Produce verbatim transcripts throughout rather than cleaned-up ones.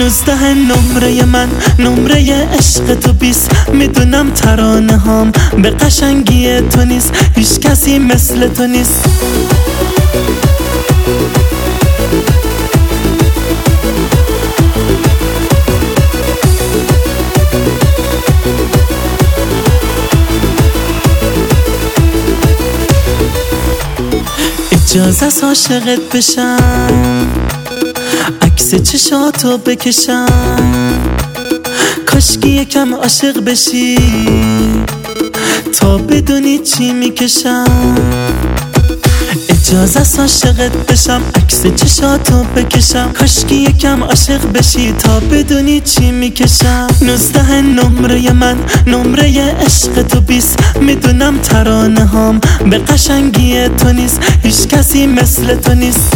نوزده نمره من، نمره عشق تو بیست. میدونم ترانه هام به قشنگی تو نیست، هیچ کسی مثل تو نیست. اجازه است عاشقت بشم، عکس چشاتو بکشم، کاشکی یکم عاشق بشی تا بدونی چی میکشم. اجازه است عاشقت بشم، عکس چشاتو بکشم، کاشکی یکم عاشق بشی تا بدونی چی میکشم. نوزده نمره من، نمره عشق تو بیست. میدونم ترانه هام به قشنگی تو نیست، هیچ کسی مثل تو نیست.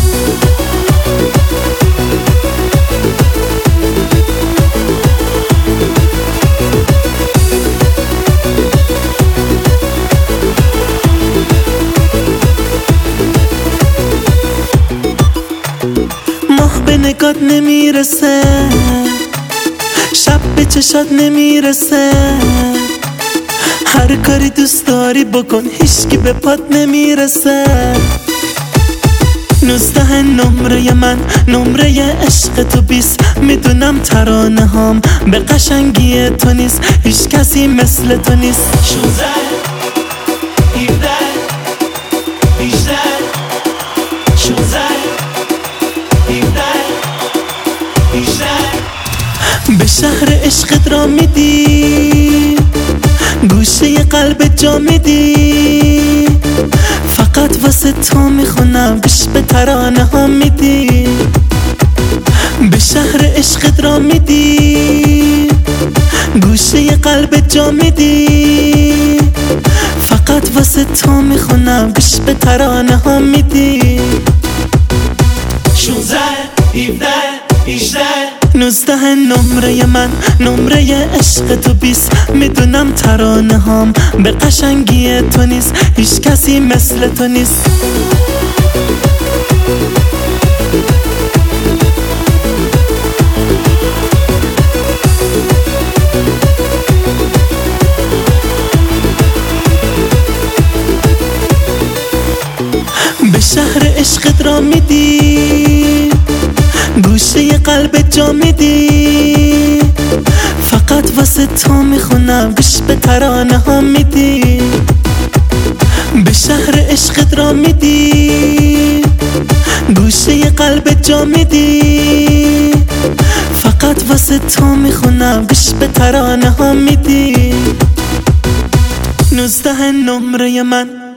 ماه به نگات نمیرسه، شب به چشات نمیرسه، هر کاری دوست داری بکن هیچکی به پات نمیرسه. نوزده نمره من، نمره عشق تو بیست. میدونم ترانه هام به قشنگی تو نیست، هیچ کسی مثل تو نیست. شانزده هفده هجده شانزده هفده هجده به شهر عشقت را میدی، گوشه قلب جا میدی، فقط واسه تو میخونم گوش به ترانه ها میدی. به شهر عشقت را میدی، گوشه قلب جا میدی، فقط واسه تو میخونم گوش به ترانه ها میدی. شانزده هفده هجده نوزده نمره من، نمره عشق تو بیست. میدونم ترانه هام به قشنگی تو نیست، هیچ کسی مثل تو نیست. به شهر عشقت را میدی، گوشه قلب جا میدی، فقط واسه تو میخونم گوش به ترانه ها میدی. به شهر عشقت را میدی، گوشه قلب جا میدی، فقط واسه تو میخونم گوش به ترانه ها میدی. نوزده نمره من